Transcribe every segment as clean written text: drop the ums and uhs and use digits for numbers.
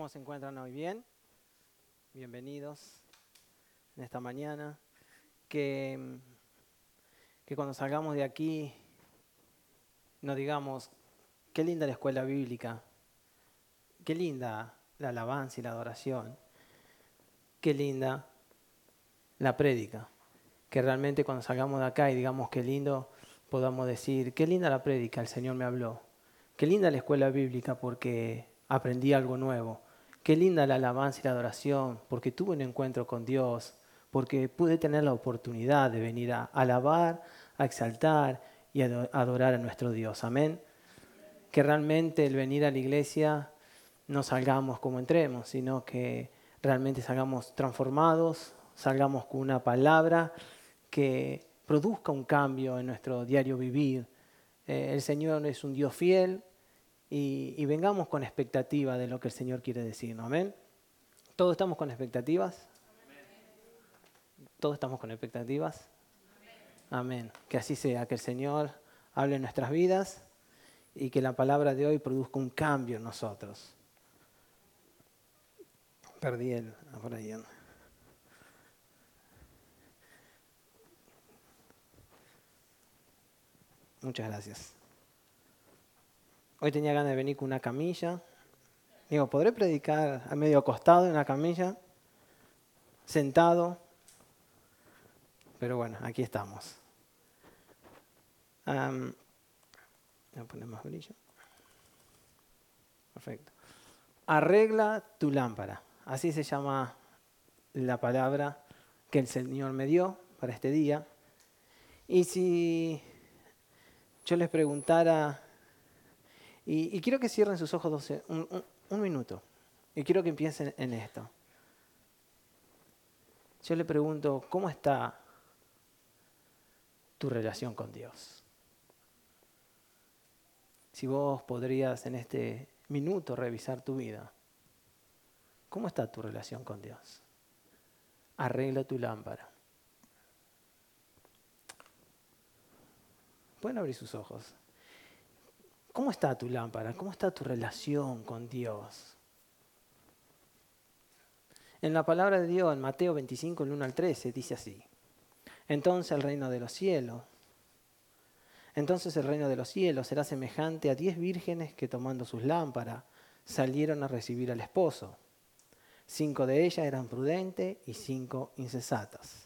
¿Cómo se encuentran hoy? ¿Bien? Bienvenidos en esta mañana. Que cuando salgamos de aquí nos digamos, qué linda la escuela bíblica, qué linda la alabanza y la adoración, qué linda la prédica. Que realmente cuando salgamos de acá y digamos qué lindo, podamos decir, qué linda la prédica, el Señor me habló. Qué linda la escuela bíblica porque aprendí algo nuevo. Qué linda la alabanza y la adoración porque tuve un encuentro con Dios, porque pude tener la oportunidad de venir a alabar, a exaltar y a adorar a nuestro Dios. Amén. Que realmente el venir a la iglesia no salgamos como entremos, sino que realmente salgamos transformados, salgamos con una palabra que produzca un cambio en nuestro diario vivir. El Señor es un Dios fiel y vengamos con expectativa de lo que el Señor quiere decirnos. Amén. ¿Todos estamos con expectativas? ¿Todos estamos con expectativas? Amén. Que así sea, que el Señor hable en nuestras vidas y que la palabra de hoy produzca un cambio en nosotros. Perdí el... por ahí. Muchas gracias. Hoy tenía ganas de venir con una camilla. Digo, ¿podré predicar a medio acostado en una camilla? Sentado. Pero bueno, aquí estamos. Voy a poner más brillo. Perfecto. Arregla tu lámpara. Así se llama la palabra que el Señor me dio para este día. Y si yo les preguntara, y quiero que cierren sus ojos un minuto, y quiero que piensen en esto. Yo le pregunto, ¿cómo está tu relación con Dios? Si vos podrías en este minuto revisar tu vida, ¿cómo está tu relación con Dios? Arregla tu lámpara. Pueden abrir sus ojos. ¿Cómo está tu lámpara? ¿Cómo está tu relación con Dios? En la palabra de Dios, en Mateo 25, el 1 al 13, dice así. Entonces el reino de los cielos será semejante a 10 vírgenes que tomando sus lámparas salieron a recibir al esposo. 5 de ellas eran prudentes y 5 insensatas.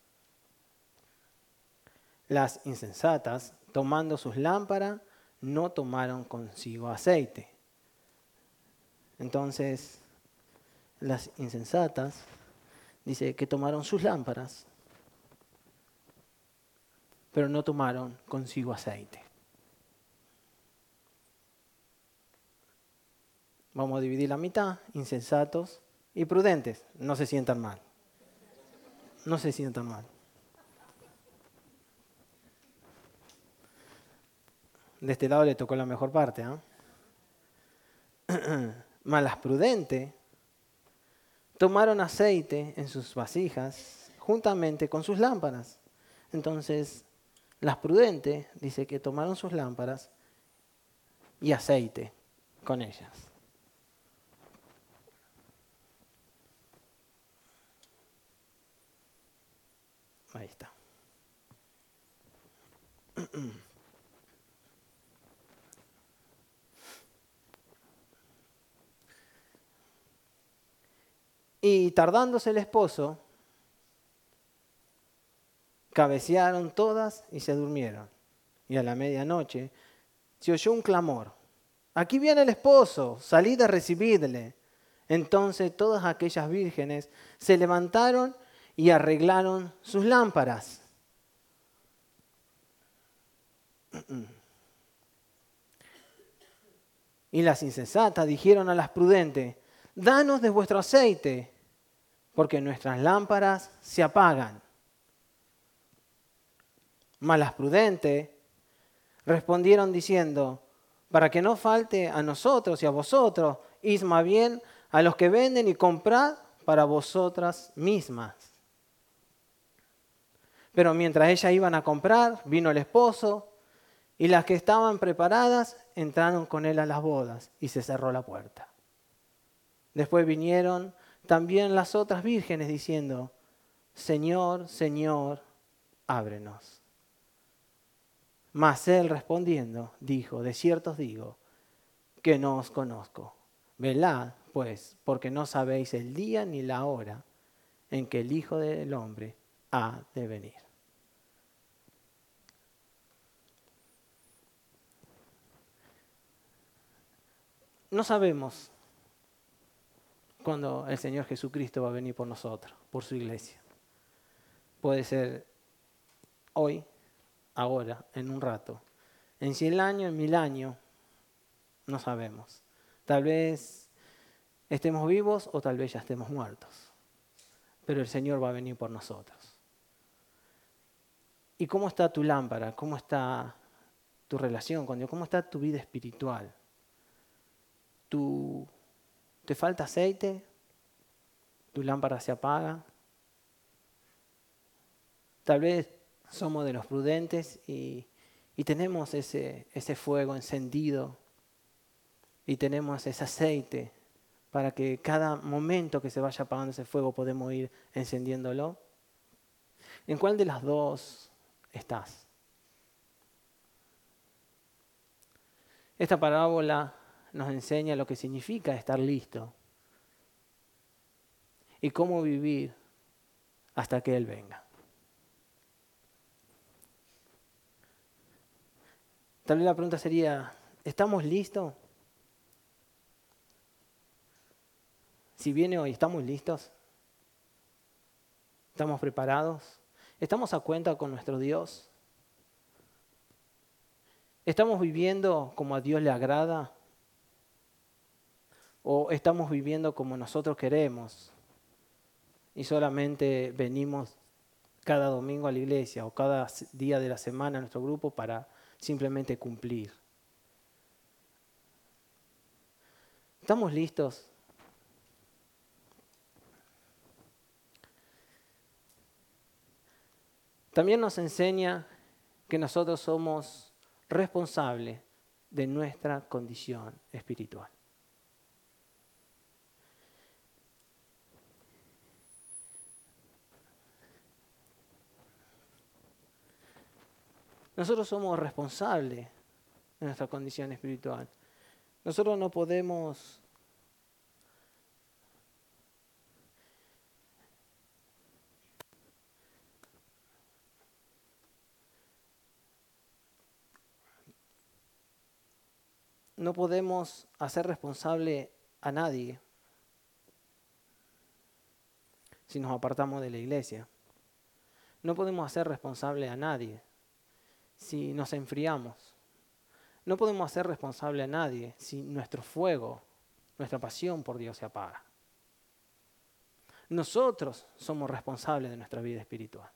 Las insensatas, tomando sus lámparas, no tomaron consigo aceite. Entonces, las insensatas, dice que tomaron sus lámparas, pero no tomaron consigo aceite. Vamos a dividir la mitad, insensatos y prudentes. No se sientan mal. No se sientan mal. De este lado le tocó la mejor parte, Mas las prudentes tomaron aceite en sus vasijas juntamente con sus lámparas. Entonces, las prudentes, dice que tomaron sus lámparas y aceite con ellas. Ahí está. Y tardándose el esposo, cabecearon todas y se durmieron. Y a la medianoche se oyó un clamor. Aquí viene el esposo, salid a recibirle. Entonces todas aquellas vírgenes se levantaron y arreglaron sus lámparas. Y las insensatas dijeron a las prudentes, danos de vuestro aceite, porque nuestras lámparas se apagan. Mas las prudentes respondieron diciendo, para que no falte a nosotros y a vosotros, id más bien a los que venden y comprad para vosotras mismas. Pero mientras ellas iban a comprar, vino el esposo, y las que estaban preparadas entraron con él a las bodas y se cerró la puerta. Después vinieron también las otras vírgenes diciendo, Señor, Señor, ábrenos. Mas él respondiendo dijo, de cierto os digo, que no os conozco. Velad, pues, porque no sabéis el día ni la hora en que el Hijo del Hombre ha de venir. No sabemos cuándo el Señor Jesucristo va a venir por nosotros, por su iglesia. Puede ser hoy, ahora, en un rato. En 100 años, en 1000 años, no sabemos. Tal vez estemos vivos o tal vez ya estemos muertos. Pero el Señor va a venir por nosotros. ¿Y cómo está tu lámpara? ¿Cómo está tu relación con Dios? ¿Cómo está tu vida espiritual? ¿Te falta aceite? ¿Tu lámpara se apaga? Tal vez somos de los prudentes y tenemos ese fuego encendido y tenemos ese aceite para que cada momento que se vaya apagando ese fuego podemos ir encendiéndolo. ¿En cuál de las dos estás? Esta parábola nos enseña lo que significa estar listo y cómo vivir hasta que Él venga. Tal vez la pregunta sería, ¿estamos listos? Si viene hoy, ¿estamos listos? ¿Estamos preparados? ¿Estamos a cuenta con nuestro Dios? ¿Estamos viviendo como a Dios le agrada? ¿O estamos viviendo como nosotros queremos? Y solamente venimos cada domingo a la iglesia o cada día de la semana a nuestro grupo para simplemente cumplir. ¿Estamos listos? También nos enseña que nosotros somos responsables de nuestra condición espiritual. Nosotros somos responsables de nuestra condición espiritual. Nosotros no podemos hacer responsable a nadie si nos apartamos de la iglesia. No podemos hacer responsable a nadie si nos enfriamos. No podemos hacer responsable a nadie si nuestro fuego, nuestra pasión por Dios se apaga. Nosotros somos responsables de nuestra vida espiritual.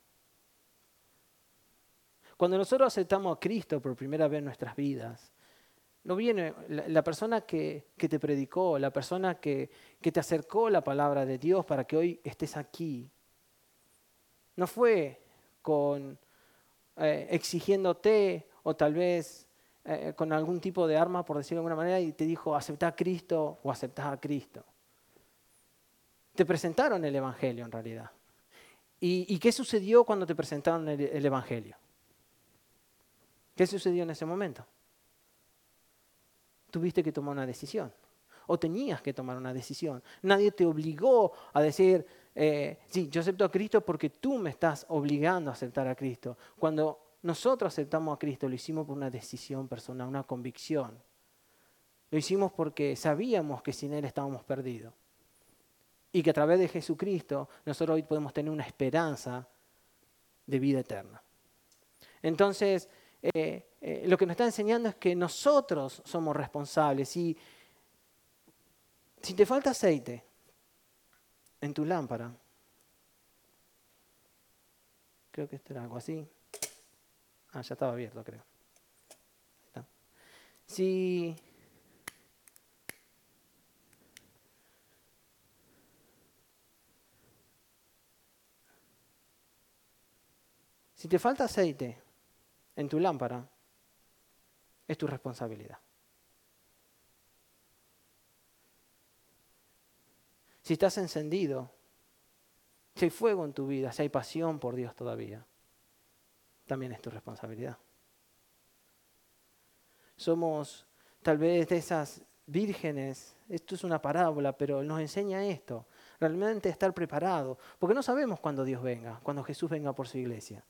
Cuando nosotros aceptamos a Cristo por primera vez en nuestras vidas, no viene la persona que te predicó, la persona que te acercó la palabra de Dios para que hoy estés aquí. No fue con exigiéndote o tal vez con algún tipo de arma, por decirlo de alguna manera, y te dijo aceptá a Cristo o aceptá a Cristo. Te presentaron el Evangelio en realidad. ¿Y qué sucedió cuando te presentaron el Evangelio? ¿Qué sucedió en ese momento? Tuviste que tomar una decisión. O tenías que tomar una decisión. Nadie te obligó a decir, sí, yo acepto a Cristo porque tú me estás obligando a aceptar a Cristo. Cuando nosotros aceptamos a Cristo, lo hicimos por una decisión personal, una convicción. Lo hicimos porque sabíamos que sin Él estábamos perdidos. Y que a través de Jesucristo nosotros hoy podemos tener una esperanza de vida eterna. Entonces, lo que nos está enseñando es que nosotros somos responsables. Si te falta aceite en tu lámpara, creo que esto era algo así. Ya estaba abierto, creo. ¿Está? Si te falta aceite en tu lámpara, es tu responsabilidad. si estás encendido, si hay fuego en tu vida, si hay pasión por Dios todavía, también es tu responsabilidad. Somos tal vez de esas vírgenes, esto es una parábola, pero nos enseña esto, realmente estar preparado, porque no sabemos cuándo Dios venga, cuando Jesús venga por su iglesia.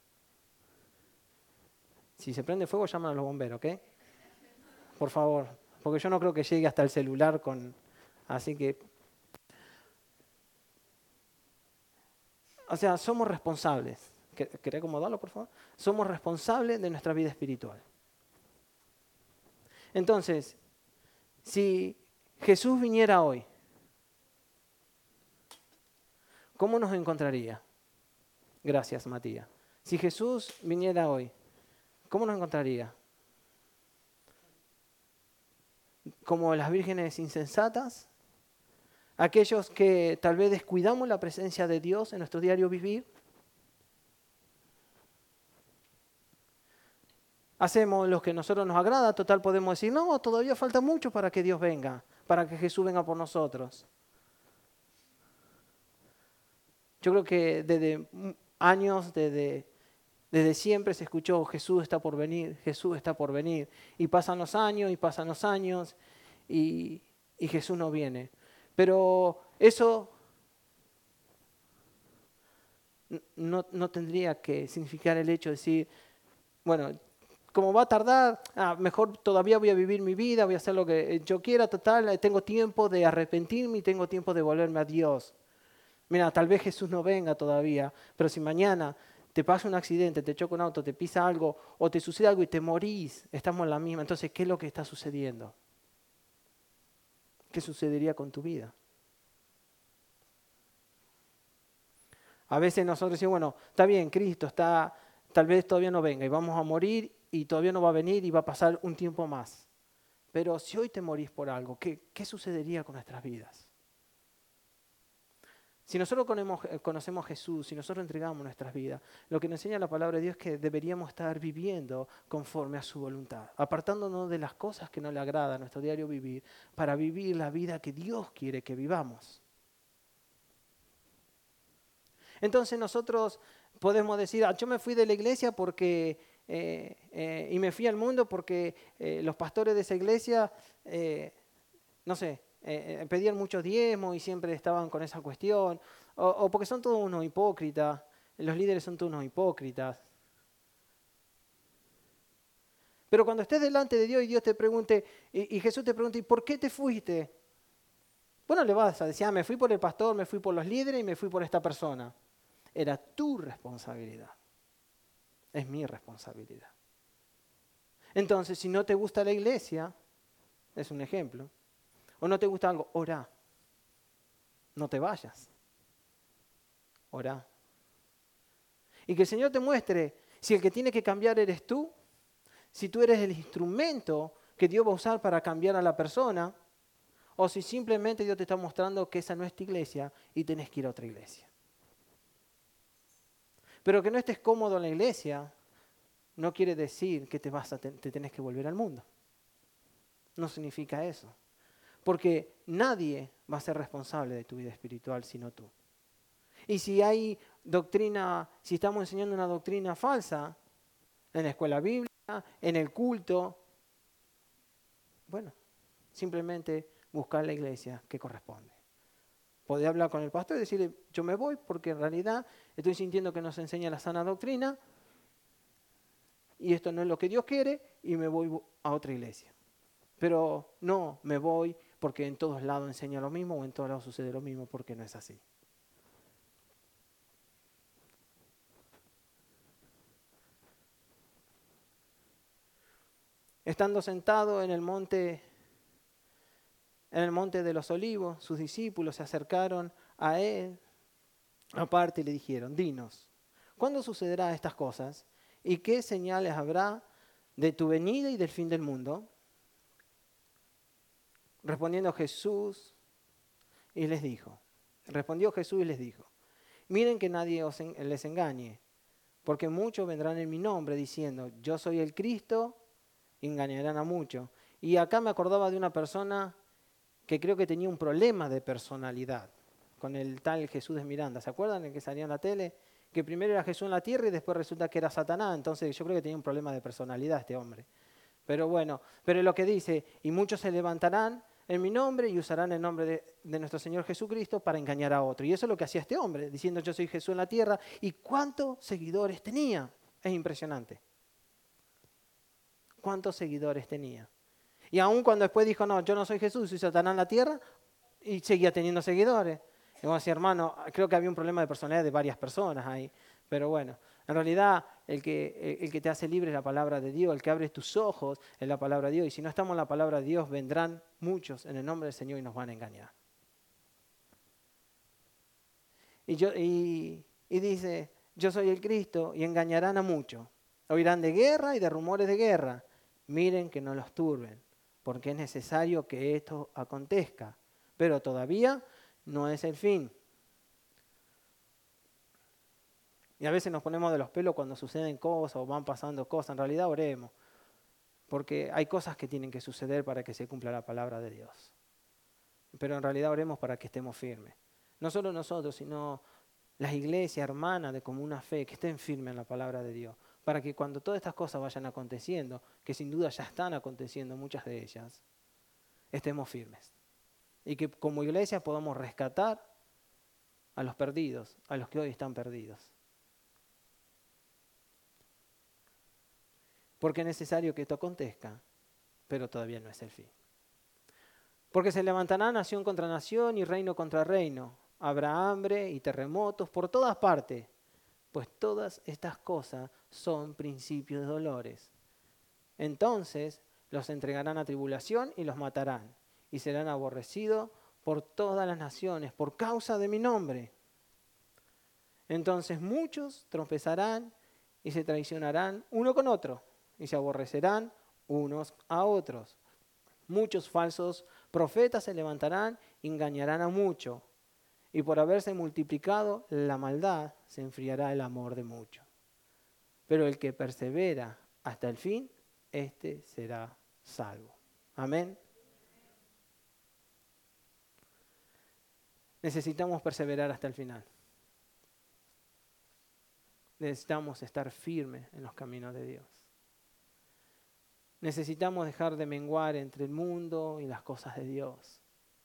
Si se prende fuego, llaman a los bomberos, ¿ok? Por favor, porque yo no creo que llegue hasta el celular con... Así que... O sea, somos responsables. ¿Querés acomodarlo, por favor? Somos responsables de nuestra vida espiritual. Entonces, si Jesús viniera hoy, ¿cómo nos encontraría? Gracias, Matías. Si Jesús viniera hoy, ¿cómo nos encontraría? ¿Como las vírgenes insensatas? ¿Aquellos que tal vez descuidamos la presencia de Dios en nuestro diario vivir? Hacemos lo que a nosotros nos agrada, total podemos decir, no, todavía falta mucho para que Dios venga, para que Jesús venga por nosotros. Yo creo que desde años, desde siempre se escuchó, Jesús está por venir, Jesús está por venir. Y pasan los años, y Jesús no viene. Pero eso no tendría que significar el hecho de decir, bueno, como va a tardar, mejor todavía voy a vivir mi vida, voy a hacer lo que yo quiera, total, tengo tiempo de arrepentirme y tengo tiempo de volverme a Dios. Mira, tal vez Jesús no venga todavía, pero si mañana te pasa un accidente, te choca un auto, te pisa algo o te sucede algo y te morís, estamos en la misma. Entonces, ¿qué es lo que está sucediendo? ¿Qué sucedería con tu vida? A veces nosotros decimos, bueno, está bien, Cristo está, tal vez todavía no venga y vamos a morir y todavía no va a venir y va a pasar un tiempo más. Pero si hoy te morís por algo, ¿qué sucedería con nuestras vidas? Si nosotros conocemos a Jesús, si nosotros entregamos nuestras vidas, lo que nos enseña la palabra de Dios es que deberíamos estar viviendo conforme a su voluntad, apartándonos de las cosas que no le agradan a nuestro diario vivir, para vivir la vida que Dios quiere que vivamos. Entonces nosotros podemos decir, yo me fui de la iglesia porque y me fui al mundo porque los pastores de esa iglesia, no sé, pedían muchos diezmos y siempre estaban con esa cuestión, o porque son todos unos hipócritas, los líderes son todos unos hipócritas. Pero cuando estés delante de Dios y Dios te pregunte, y Jesús te pregunte, ¿y por qué te fuiste? Bueno, le vas a decir, me fui por el pastor, me fui por los líderes y me fui por esta persona. Era tu responsabilidad. Es mi responsabilidad. Entonces, si no te gusta la iglesia, es un ejemplo, o no te gusta algo, orá. No te vayas. Orá. Y que el Señor te muestre si el que tiene que cambiar eres tú, si tú eres el instrumento que Dios va a usar para cambiar a la persona, o si simplemente Dios te está mostrando que esa no es tu iglesia y tenés que ir a otra iglesia. Pero que no estés cómodo en la iglesia no quiere decir que te tenés que volver al mundo. No significa eso. Porque nadie va a ser responsable de tu vida espiritual sino tú. Y si hay doctrina, si estamos enseñando una doctrina falsa en la escuela bíblica, en el culto, bueno, simplemente buscar la iglesia que corresponde. Podés hablar con el pastor y decirle, yo me voy porque en realidad estoy sintiendo que nos enseña la sana doctrina y esto no es lo que Dios quiere y me voy a otra iglesia. Pero no me voy porque en todos lados enseña lo mismo o en todos lados sucede lo mismo, porque no es así. Estando sentado en el monte de los Olivos, sus discípulos se acercaron a él aparte y le dijeron, dinos, ¿cuándo sucederán estas cosas? ¿Y qué señales habrá de tu venida y del fin del mundo? Respondió Jesús y les dijo, miren que nadie les engañe, porque muchos vendrán en mi nombre diciendo, yo soy el Cristo, y engañarán a muchos. Y acá me acordaba de una persona que creo que tenía un problema de personalidad con el tal Jesús de Miranda. ¿Se acuerdan el que salía en la tele? Que primero era Jesús en la tierra y después resulta que era Satanás. Entonces yo creo que tenía un problema de personalidad este hombre. Pero bueno, pero lo que dice, y muchos se levantarán en mi nombre y usarán el nombre de nuestro Señor Jesucristo para engañar a otro. Y eso es lo que hacía este hombre, diciendo yo soy Jesús en la tierra. ¿Y cuántos seguidores tenía? Es impresionante. ¿Cuántos seguidores tenía? Y aún cuando después dijo, no, yo no soy Jesús, soy Satanás en la tierra, y seguía teniendo seguidores. Y vamos a decir, hermano, creo que había un problema de personalidad de varias personas ahí. Pero bueno, en realidad el que te hace libre es la palabra de Dios, el que abre tus ojos es la palabra de Dios. Y si no estamos en la palabra de Dios, vendrán muchos en el nombre del Señor y nos van a engañar. Y dice, yo soy el Cristo y engañarán a muchos. Oirán de guerra y de rumores de guerra. Miren que no los turben, porque es necesario que esto acontezca. Pero todavía no es el fin. Y a veces nos ponemos de los pelos cuando suceden cosas o van pasando cosas. En realidad oremos, porque hay cosas que tienen que suceder para que se cumpla la palabra de Dios. Pero en realidad oremos para que estemos firmes. No solo nosotros, sino las iglesias hermanas de comuna fe, que estén firmes en la palabra de Dios. Para que cuando todas estas cosas vayan aconteciendo, que sin duda ya están aconteciendo muchas de ellas, estemos firmes. Y que como iglesia podamos rescatar a los perdidos, a los que hoy están perdidos. Porque es necesario que esto acontezca, pero todavía no es el fin. Porque se levantará nación contra nación y reino contra reino. Habrá hambre y terremotos por todas partes, pues todas estas cosas son principios de dolores. Entonces los entregarán a tribulación y los matarán, y serán aborrecidos por todas las naciones por causa de mi nombre. Entonces muchos tropezarán y se traicionarán uno con otro, y se aborrecerán unos a otros. Muchos falsos profetas se levantarán y engañarán a muchos. Y por haberse multiplicado la maldad, se enfriará el amor de muchos. Pero el que persevera hasta el fin, este será salvo. Amén. Necesitamos perseverar hasta el final. Necesitamos estar firmes en los caminos de Dios. Necesitamos dejar de menguar entre el mundo y las cosas de Dios.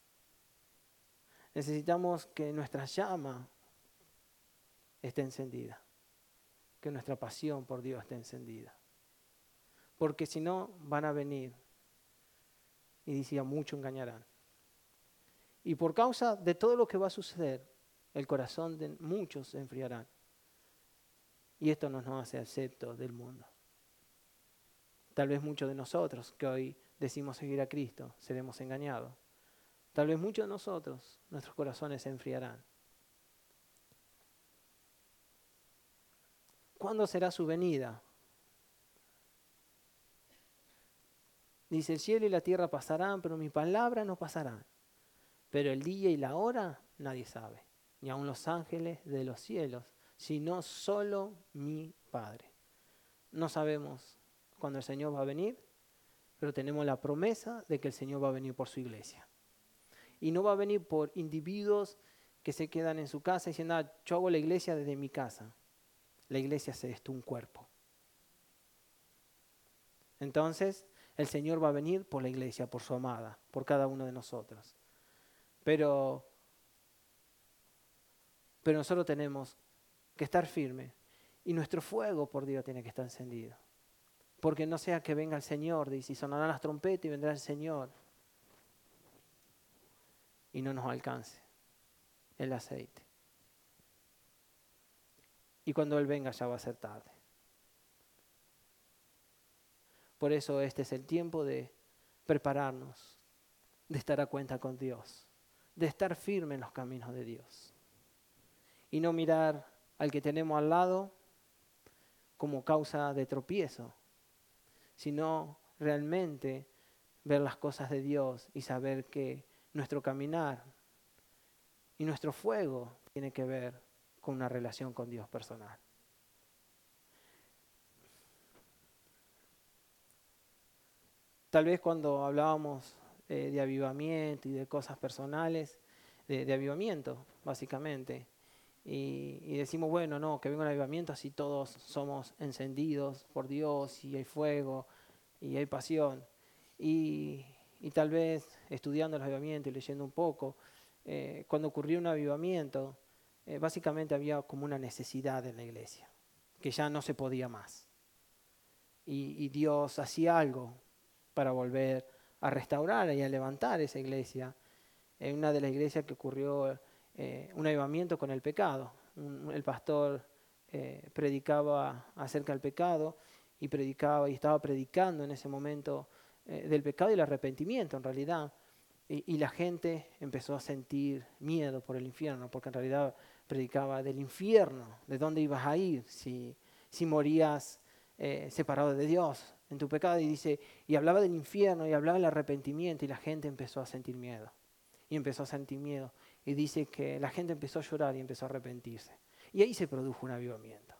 Necesitamos que nuestra llama esté encendida, que nuestra pasión por Dios esté encendida. Porque si no, van a venir, y decía, mucho engañarán. Y por causa de todo lo que va a suceder, el corazón de muchos se enfriarán. Y esto no nos hace aceptos del mundo. Tal vez muchos de nosotros que hoy decimos seguir a Cristo, seremos engañados. Tal vez muchos de nosotros, nuestros corazones se enfriarán. ¿Cuándo será su venida? Dice, el cielo y la tierra pasarán, pero mi palabra no pasarán. Pero el día y la hora nadie sabe, ni aun los ángeles de los cielos, sino solo mi Padre. No sabemos cuándo el Señor va a venir, pero tenemos la promesa de que el Señor va a venir por su iglesia. Y no va a venir por individuos que se quedan en su casa diciendo, yo hago la iglesia desde mi casa. La iglesia es esto, un cuerpo. Entonces, el Señor va a venir por la iglesia, por su amada, por cada uno de nosotros. Pero nosotros tenemos que estar firmes y nuestro fuego por Dios tiene que estar encendido. Porque no sea que venga el Señor, dice, y sonarán las trompetas y vendrá el Señor y no nos alcance el aceite. Y cuando Él venga ya va a ser tarde. Por eso este es el tiempo de prepararnos, de estar a cuenta con Dios, de estar firme en los caminos de Dios. Y no mirar al que tenemos al lado como causa de tropiezo, sino realmente ver las cosas de Dios y saber que nuestro caminar y nuestro fuego tiene que ver con una relación con Dios personal. Tal vez cuando hablábamos de avivamiento y de cosas personales, de avivamiento, básicamente. Y decimos, bueno, no, que venga un avivamiento, así todos somos encendidos por Dios y hay fuego y hay pasión. Y tal vez estudiando el avivamiento y leyendo un poco, cuando ocurrió un avivamiento, básicamente había como una necesidad en la iglesia, que ya no se podía más. Y Dios hacía algo para volver a restaurar y a levantar esa iglesia. En una de las iglesias que ocurrió un avivamiento con el pecado. El pastor predicaba acerca del pecado y predicaba y estaba predicando en ese momento del pecado y el arrepentimiento en realidad. Y la gente empezó a sentir miedo por el infierno, porque en realidad predicaba del infierno, de dónde ibas a ir si morías separado de Dios en tu pecado. Y dice, y hablaba del infierno y hablaba del arrepentimiento y la gente empezó a sentir miedo. Y empezó a sentir miedo. Y dice que la gente empezó a llorar y empezó a arrepentirse. Y ahí se produjo un avivamiento.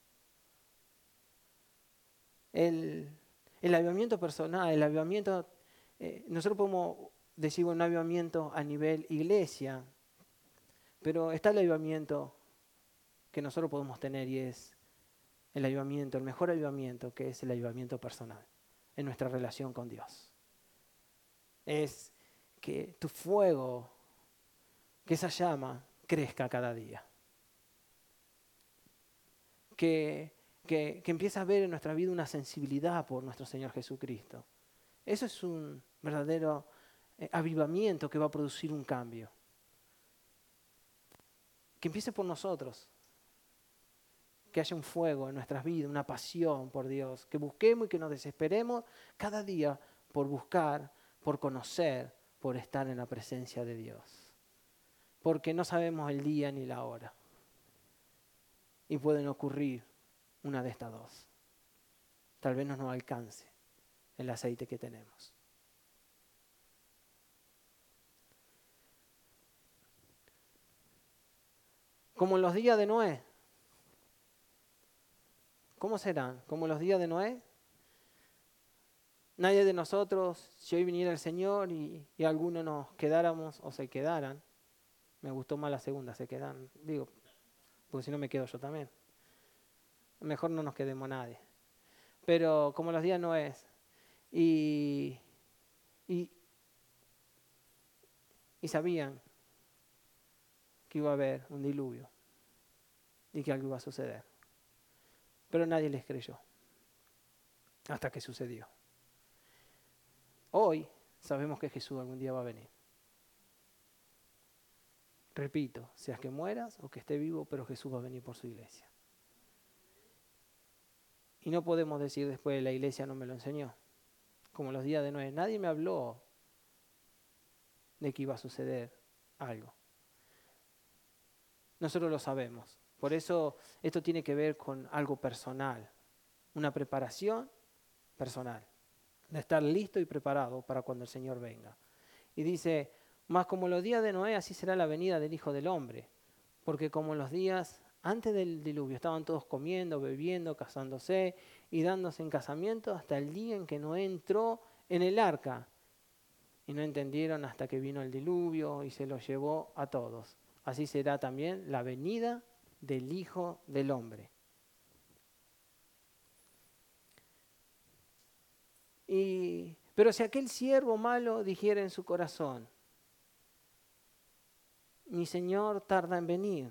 El avivamiento personal, el avivamiento, nosotros podemos decir un avivamiento a nivel iglesia, pero está el avivamiento que nosotros podemos tener y es el avivamiento, el mejor avivamiento, que es el avivamiento personal en nuestra relación con Dios. Es que tu fuego, que esa llama crezca cada día. Que empieza a ver en nuestra vida una sensibilidad por nuestro Señor Jesucristo. Eso es un verdadero avivamiento que va a producir un cambio. Que empiece por nosotros. Que haya un fuego en nuestras vidas, una pasión por Dios. Que busquemos y que nos desesperemos cada día por buscar, por conocer, por estar en la presencia de Dios. Porque no sabemos el día ni la hora. Y pueden ocurrir una de estas dos. Tal vez no nos alcance el aceite que tenemos. Como en los días de Noé. ¿Cómo serán? Como en los días de Noé. Nadie de nosotros, si hoy viniera el Señor y algunos nos quedáramos o se quedaran, me gustó más la segunda, se quedan, digo, porque si no me quedo yo también. Mejor no nos quedemos nadie. Pero como los días no es. Y sabían que iba a haber un diluvio y que algo iba a suceder. Pero nadie les creyó hasta que sucedió. Hoy sabemos que Jesús algún día va a venir. Repito, seas que mueras o que esté vivo, pero Jesús va a venir por su iglesia. Y no podemos decir después, la iglesia no me lo enseñó. Como los días de Noé, nadie me habló de que iba a suceder algo. Nosotros lo sabemos. Por eso esto tiene que ver con algo personal, una preparación personal, de estar listo y preparado para cuando el Señor venga. Y dice, más como los días de Noé, así será la venida del Hijo del Hombre. Porque como los días antes del diluvio estaban todos comiendo, bebiendo, casándose y dándose en casamiento hasta el día en que Noé entró en el arca. Y no entendieron hasta que vino el diluvio y se los llevó a todos. Así será también la venida del Hijo del Hombre. Pero si aquel siervo malo dijera en su corazón, mi Señor tarda en venir,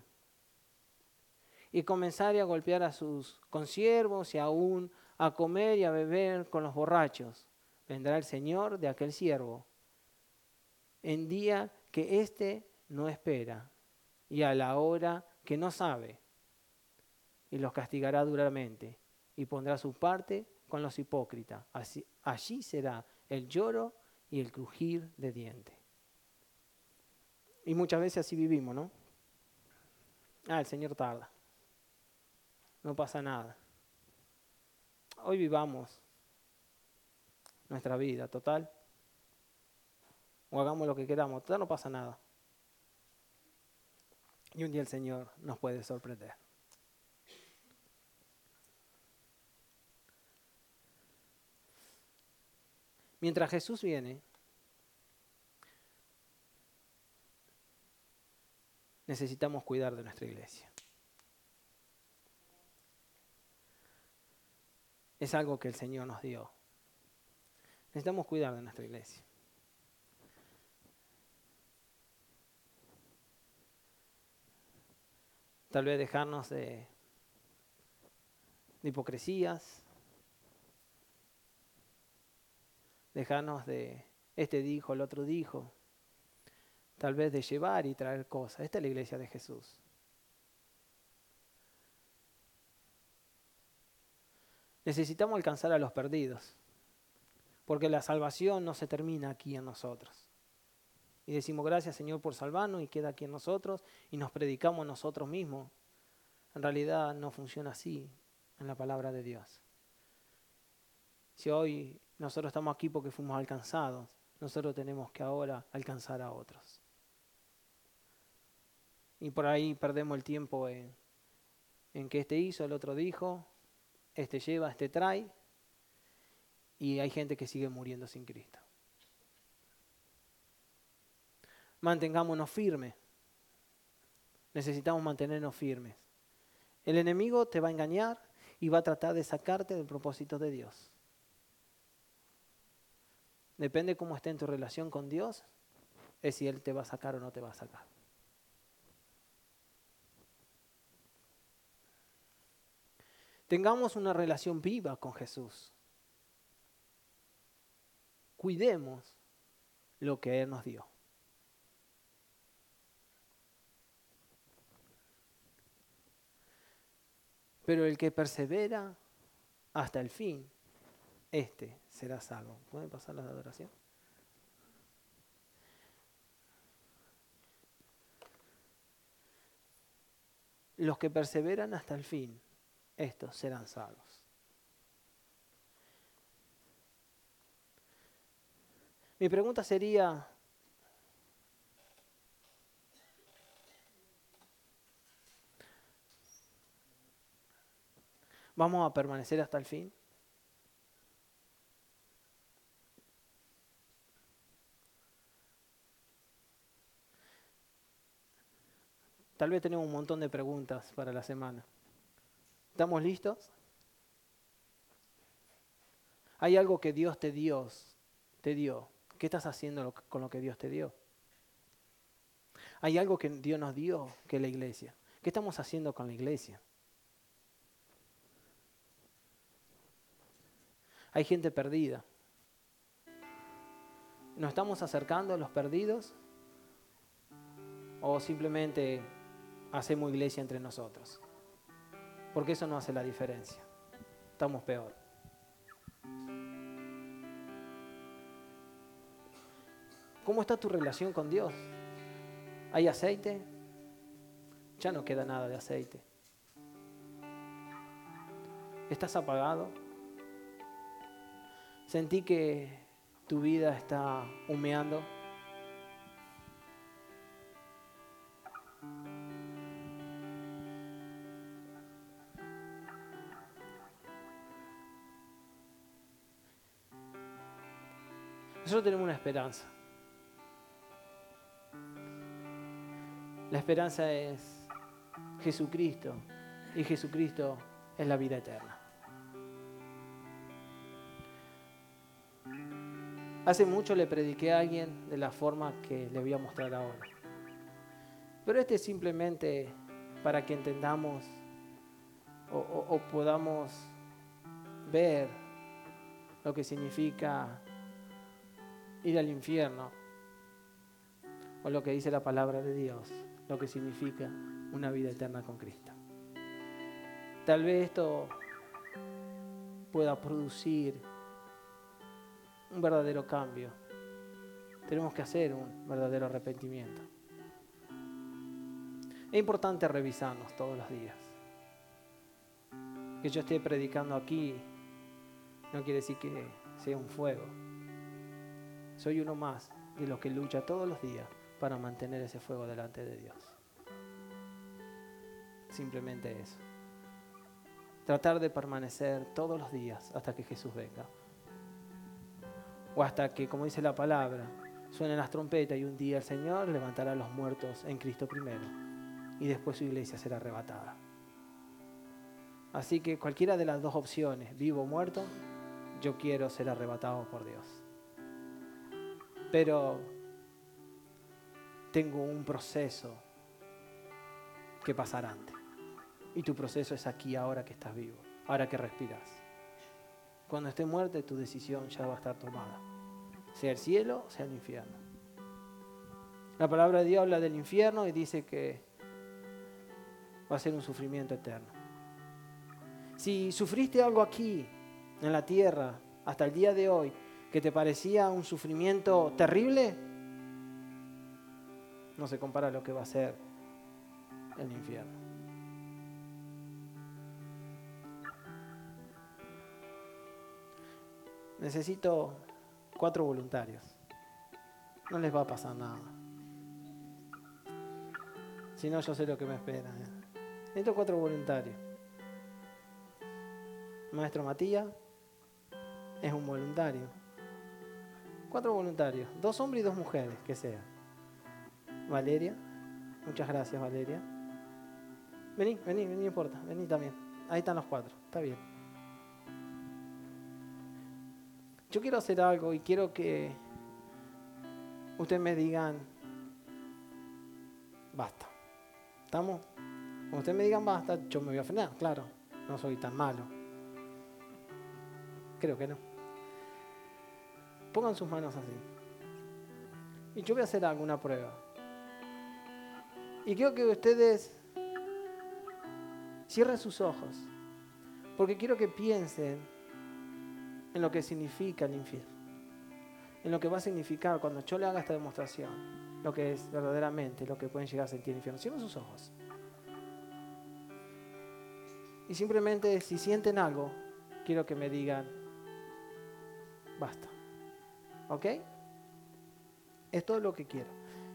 y comenzare a golpear a sus consiervos y aún a comer y a beber con los borrachos, vendrá el Señor de aquel siervo en día que éste no espera y a la hora que no sabe, y los castigará duramente y pondrá su parte con los hipócritas. Allí será el lloro y el crujir de dientes. Y muchas veces así vivimos, ¿no? El Señor tarda. No pasa nada. Hoy vivamos nuestra vida, total. O hagamos lo que queramos, total no pasa nada. Y un día el Señor nos puede sorprender. Mientras Jesús viene, necesitamos cuidar de nuestra iglesia. Es algo que el Señor nos dio. Necesitamos cuidar de nuestra iglesia. Tal vez dejarnos de hipocresías, dejarnos de este dijo, el otro dijo, tal vez de llevar y traer cosas. Esta es la iglesia de Jesús. Necesitamos alcanzar a los perdidos, porque la salvación no se termina aquí en nosotros. Y decimos gracias Señor por salvarnos y queda aquí en nosotros y nos predicamos nosotros mismos. En realidad no funciona así en la palabra de Dios. Si hoy nosotros estamos aquí porque fuimos alcanzados, nosotros tenemos que ahora alcanzar a otros. Y por ahí perdemos el tiempo en que este hizo, el otro dijo, este lleva, este trae, y hay gente que sigue muriendo sin Cristo. Mantengámonos firmes. Necesitamos mantenernos firmes. El enemigo te va a engañar y va a tratar de sacarte del propósito de Dios. Depende cómo esté en tu relación con Dios, es si Él te va a sacar o no te va a sacar. Tengamos una relación viva con Jesús. Cuidemos lo que Él nos dio. Pero el que persevera hasta el fin, este será salvo. ¿Pueden pasar la adoración? Los que perseveran hasta el fin, estos serán salvos. Mi pregunta sería, ¿vamos a permanecer hasta el fin? Tal vez tenemos un montón de preguntas para la semana. ¿Estamos listos? ¿Hay algo que Dios te dio? ¿Qué estás haciendo con lo que Dios te dio? ¿Hay algo que Dios nos dio, que es la iglesia? ¿Qué estamos haciendo con la iglesia? Hay gente perdida. ¿Nos estamos acercando a los perdidos? ¿O simplemente hacemos iglesia entre nosotros? Porque eso no hace la diferencia. Estamos peor. ¿Cómo está tu relación con Dios? ¿Hay aceite? Ya no queda nada de aceite. ¿Estás apagado? ¿Sentí que tu vida está humeando? Nosotros tenemos una esperanza. La esperanza es Jesucristo, y Jesucristo es la vida eterna. Hace mucho le prediqué a alguien de la forma que le voy a mostrar ahora. Pero este es simplemente para que entendamos o podamos ver lo que significa ir al infierno, o lo que dice la palabra de Dios, lo que significa una vida eterna con Cristo. Tal vez esto pueda producir un verdadero cambio. Tenemos que hacer un verdadero arrepentimiento. Es importante revisarnos todos los días. Que yo esté predicando aquí no quiere decir que sea un fuego. Soy uno más de los que lucha todos los días para mantener ese fuego delante de Dios. Simplemente eso. Tratar de permanecer todos los días hasta que Jesús venga. O hasta que, como dice la palabra, suenen las trompetas y un día el Señor levantará a los muertos en Cristo primero. y después su iglesia será arrebatada. Así que cualquiera de las dos opciones, vivo o muerto, yo quiero ser arrebatado por Dios. Pero tengo un proceso que pasar antes. Y tu proceso es aquí, ahora que estás vivo, ahora que respiras. Cuando estés muerto, tu decisión ya va a estar tomada. Sea el cielo, sea el infierno. La palabra de Dios habla del infierno y dice que va a ser un sufrimiento eterno. Si sufriste algo aquí, en la tierra, hasta el día de hoy, que te parecía un sufrimiento terrible, no se compara a lo que va a ser el infierno. Necesito 4 voluntarios. No les va a pasar nada. Si no, yo sé lo que me espera. Necesito 4 voluntarios. Maestro Matías es un voluntario. 4 voluntarios. 2 hombres y 2 mujeres, que sea. Valeria. Muchas gracias, Valeria. Vení, no importa. Vení también. Ahí están los 4. Está bien. Yo quiero hacer algo y quiero que ustedes me digan, basta. ¿Estamos? Cuando ustedes me digan basta, yo me voy a frenar, claro. No soy tan malo. Creo que no. Pongan sus manos así. Y yo voy a hacer alguna prueba. Y quiero que ustedes cierren sus ojos. Porque quiero que piensen en lo que significa el infierno. En lo que va a significar cuando yo le haga esta demostración. Lo que es verdaderamente lo que pueden llegar a sentir el infierno. Cierren sus ojos. Y simplemente si sienten algo, quiero que me digan, basta. ¿Ok? Es todo lo que quiero.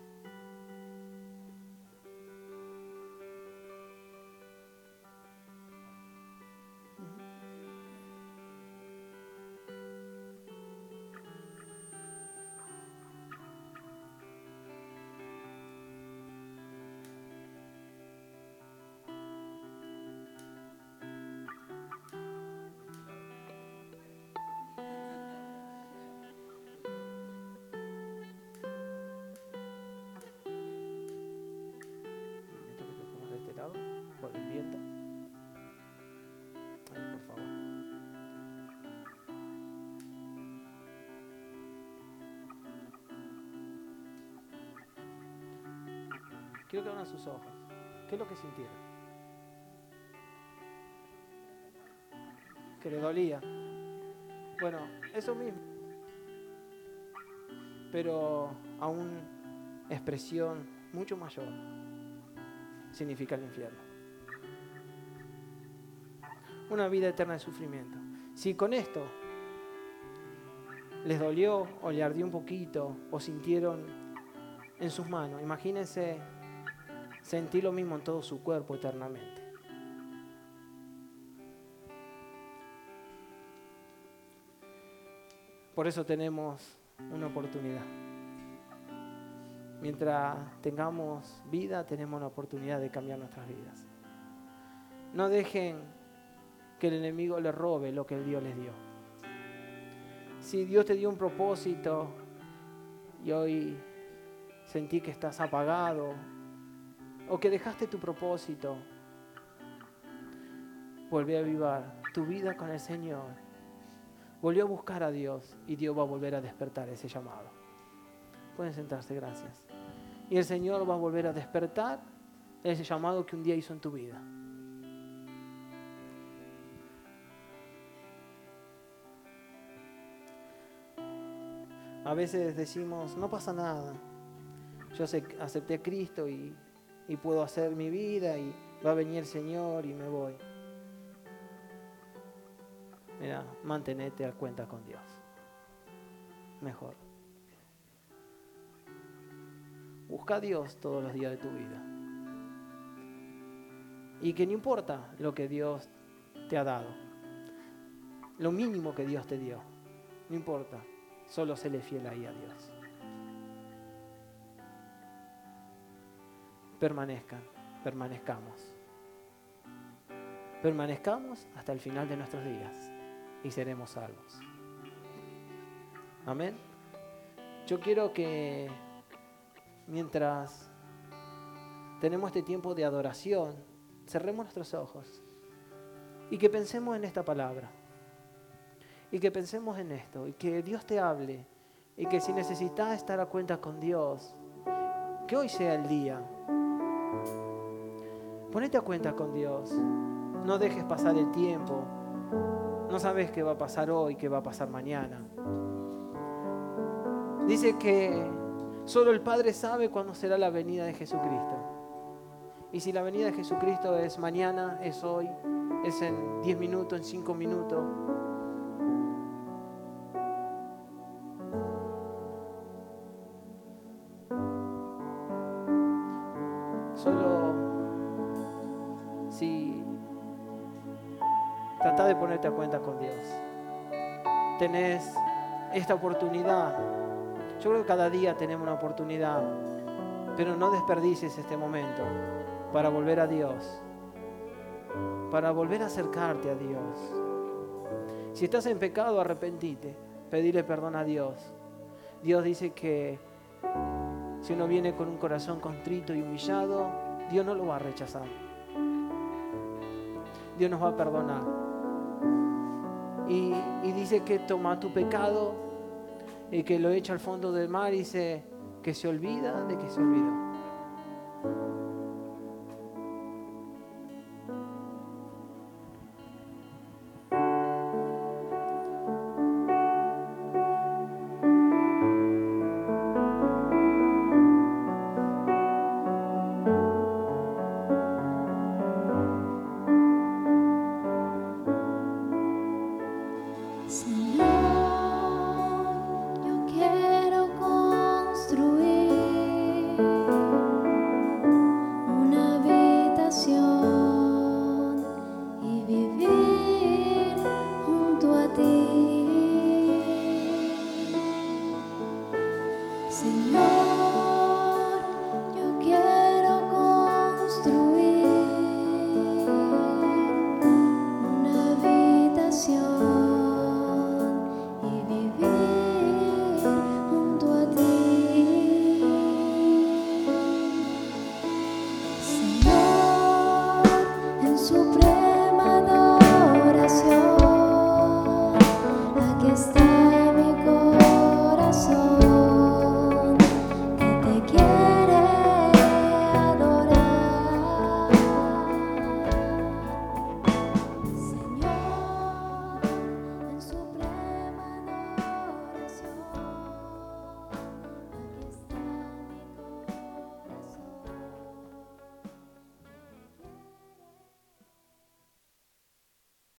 Por el viento. Ay, por favor. Quiero que abran sus ojos. ¿Qué es lo que sintieron? Que le dolía. Bueno, eso mismo. Pero a una expresión mucho mayor significa el infierno. Una vida eterna de sufrimiento. Si con esto les dolió o le ardió un poquito o sintieron en sus manos, imagínense sentir lo mismo en todo su cuerpo eternamente. Por eso tenemos una oportunidad. Mientras tengamos vida, tenemos la oportunidad de cambiar nuestras vidas. No dejen que el enemigo les robe lo que Dios les dio. Si Dios te dio un propósito y hoy sentí que estás apagado o que dejaste tu propósito, volví a avivar tu vida con el Señor. Volvió a buscar a Dios y Dios va a volver a despertar ese llamado. Pueden sentarse, gracias. Y el Señor va a volver a despertar ese llamado que un día hizo en tu vida. A veces decimos, no pasa nada. Yo acepté a Cristo y puedo hacer mi vida y va a venir el Señor y me voy. Mira, mantenete a cuenta con Dios. Mejor. Busca a Dios todos los días de tu vida. Y que no importa lo que Dios te ha dado. Lo mínimo que Dios te dio. No importa. Solo séle fiel ahí a Dios. Permanezcan. permanezcamos. Permanezcamos hasta el final de nuestros días y seremos salvos. Amén. Yo quiero que mientras tenemos este tiempo de adoración, cerremos nuestros ojos y que pensemos en esta palabra. Y que pensemos en esto. Y que Dios te hable. Y que si necesitas estar a cuenta con Dios, que hoy sea el día. Ponete a cuenta con Dios. No dejes pasar el tiempo. No sabes qué va a pasar hoy, qué va a pasar mañana. Dice que solo el Padre sabe cuándo será la venida de Jesucristo. Y si la venida de Jesucristo es mañana, es hoy, es en 10 minutos, en 5 minutos. Solo si trata de ponerte a cuenta con Dios. Tenés esta oportunidad. Yo creo que cada día tenemos una oportunidad, pero no desperdicies este momento para volver a Dios, para volver a acercarte a Dios. Si estás en pecado, arrepentite, pedirle perdón a Dios. Dios dice que si uno viene con un corazón contrito y humillado, Dios no lo va a rechazar. Dios nos va a perdonar. Y dice que toma tu pecado y que lo echa al fondo del mar y dice que se olvida de que se olvidó.